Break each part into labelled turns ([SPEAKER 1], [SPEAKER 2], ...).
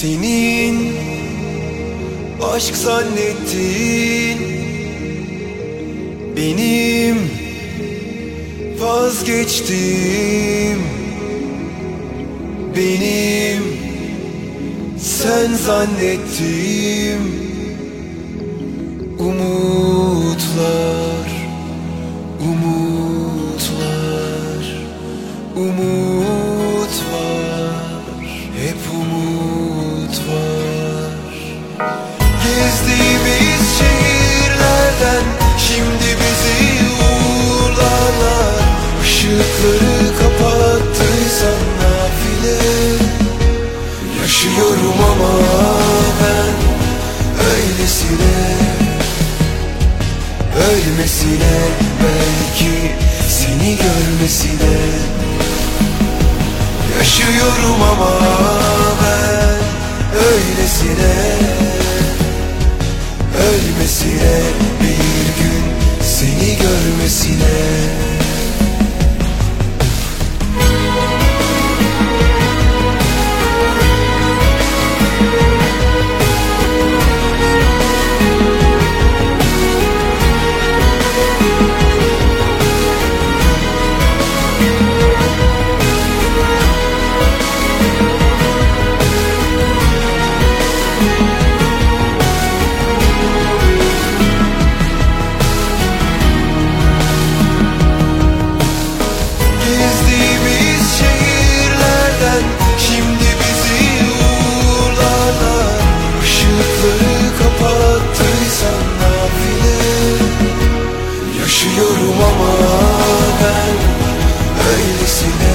[SPEAKER 1] Senin aşk zannettin, benim vazgeçtim. Benim sen zannettim. Umutlar, umutlar, umut var, hep umut var. Gezdiğimiz şehirlerden şimdi bizi uğurlarlar. Işıkları kapattıysan nafile. Yaşıyorum ama ben öylesine, ölmesine, belki seni görmesine. Yaşıyorum ama ben öylesine, ölmesine, bir gün seni görmesine. Yaşıyorum ama ben öylesine,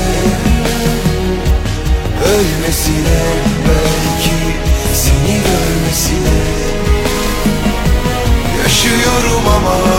[SPEAKER 1] ölmesine, belki seni görmesine. Yaşıyorum ama